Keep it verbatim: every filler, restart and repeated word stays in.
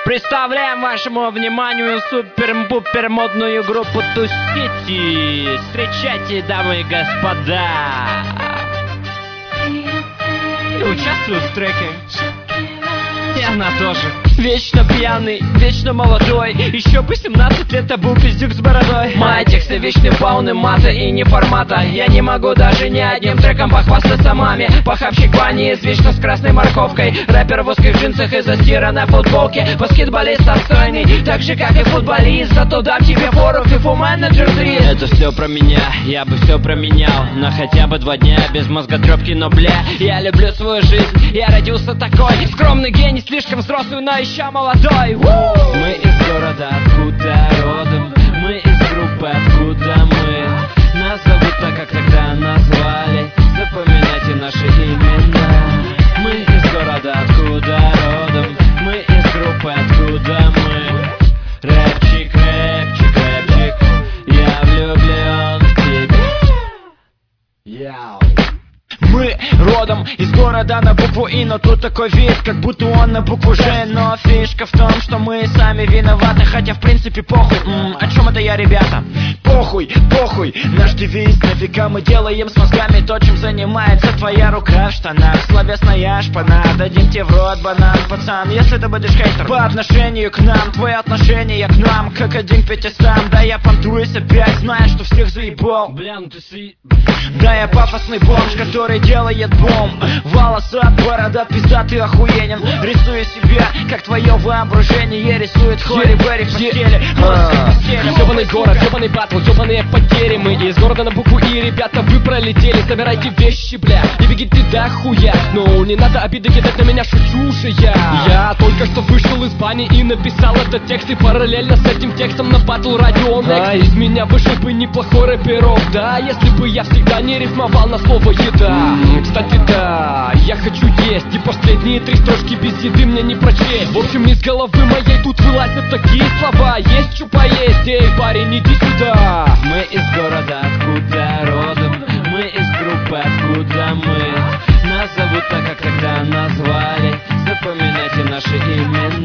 Представляем вашему вниманию супер-пупер модную группу Тусити. Встречайте, дамы и господа. И участвуют в треке. И она тоже. Вечно пьяный, вечно молодой. Еще бы семнадцать лет, а был пиздюк с бородой. Мои тексты вечны полны мата и не формата. Я не могу даже ни одним треком похвастаться маме. Похабщик Вани вечно с красной морковкой. Рэпер в узких джинсах и застиранной футболке. Баскетболист отстойный, так же как и футболист. Зато дам тебе фору, фифу менеджер три. Это все про меня, я бы все променял на хотя бы два дня без мозготрепки, но бля, я люблю свою жизнь, я родился такой. Скромный гений, слишком взрослый, но еще молодой. У-у-у. Мы из города, откуда родом. Мы из группы, откуда мы. Нас зовут так, как тогда назвали. Запоминайте наши имена. Мы из города, откуда родом. Мы из группы, откуда мы. Рэпчик, рэпчик, рэпчик. Я влюблен в тебя. Яу. Мы родом из города на букву И, но тут такой вид, как будто он на букву Ж. Но фишка в том, что мы сами виноваты, хотя в принципе похуй. М-м, о чем это я, ребята? Похуй, похуй, наш девиз на века. Мы делаем с мозгами то, чем занимается твоя рука в штанах. Словесная шпана, дадим тебе в рот банан, пацан, если ты будешь хейтер. По отношению к нам, твои отношения к нам как один к пятистам. Да я понтуюсь опять, зная, что всех заебал. Бля, ну ты си... Да я пафосный бомж, который делает бомб. Волоса, борода, пизда, ты охуенен. Рисую себя, как твое воображение рисует Холли Берри в постели. Ёбаный город, ёбаный батл, ёбаные потери. Мы из города на букву И, ребята, вы пролетели. Собирайте вещи, бля, и бегите до хуя. Ну, не надо обиды кидать на меня, шучу же я. Я только что вышел из бани и написал этот текст. И параллельно с этим текстом на батл радио Next. Из меня вышел бы неплохой рэперов, да, если бы я всегда не рифмовал на слово еда. mm, Кстати, да, я хочу есть, и последние три строчки без еды мне не прочесть. В общем, из головы моей тут вылазят такие слова. Есть что поесть, эй, парень, иди сюда. Мы из города, откуда родом. Мы из группы, откуда мы. Нас зовут так, как тогда назвали. Запоминайте наши имена.